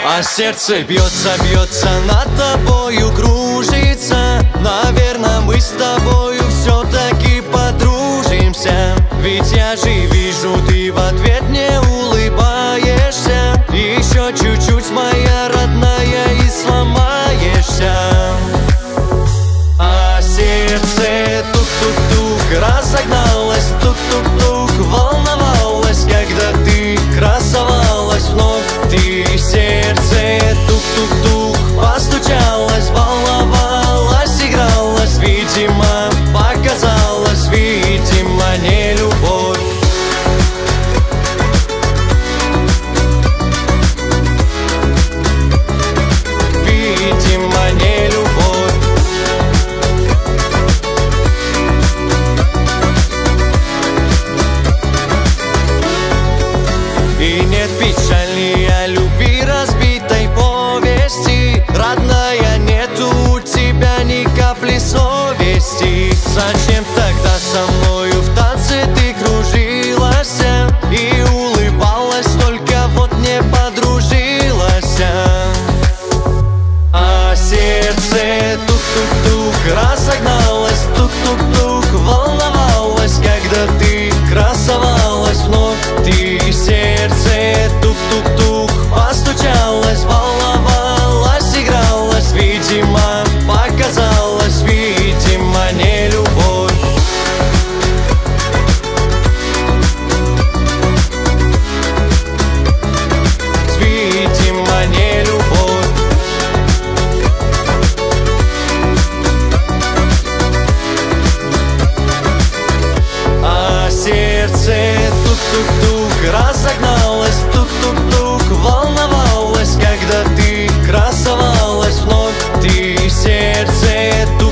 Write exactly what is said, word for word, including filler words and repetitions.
А сердце бьется, бьется, над тобою кружится. Наверное, мы с тобою все-таки подружимся. Ведь я же вижу, ты в ответ не улыбаешься. Еще чуть-чуть, моя родная, и сломаешься. А сердце тук-тук-тук разогналось, тук-тук-тук волновалось, когда ты красовалась вновь. Ты сердце тук-тук-тук постучалась, волновалась, игралась. Видимо, показалось, видимо, не любовь. Видимо, не любовь. И нет печальнее любви разбитой повести. Родная, нету у тебя ни капли совести. Зачем тогда со мною в танце ты кружилась и улыбалась, только вот не подружилась? А сердце тук-тук-тук разогналось, тук-тук-тук волновалось, когда ты красовалась вновь. Ты сердце тук-тук-тук постучалась, волновалась, игралась. Видимо, показалось, видимо, не любовь. Видимо, не любовь. А сердце тук-тук-тук разогналось, тук-тук-тук волновалось, когда ты красовалась вновь. Ты сердце тук